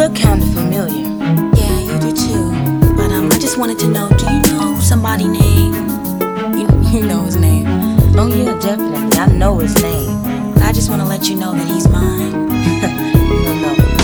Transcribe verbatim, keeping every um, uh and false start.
look kinda familiar. Yeah, you do too. But um, I just wanted to know, do you know somebody named? You, you know his name. Oh yeah, definitely. I know his name. But I just want to let you know that he's mine. No, no.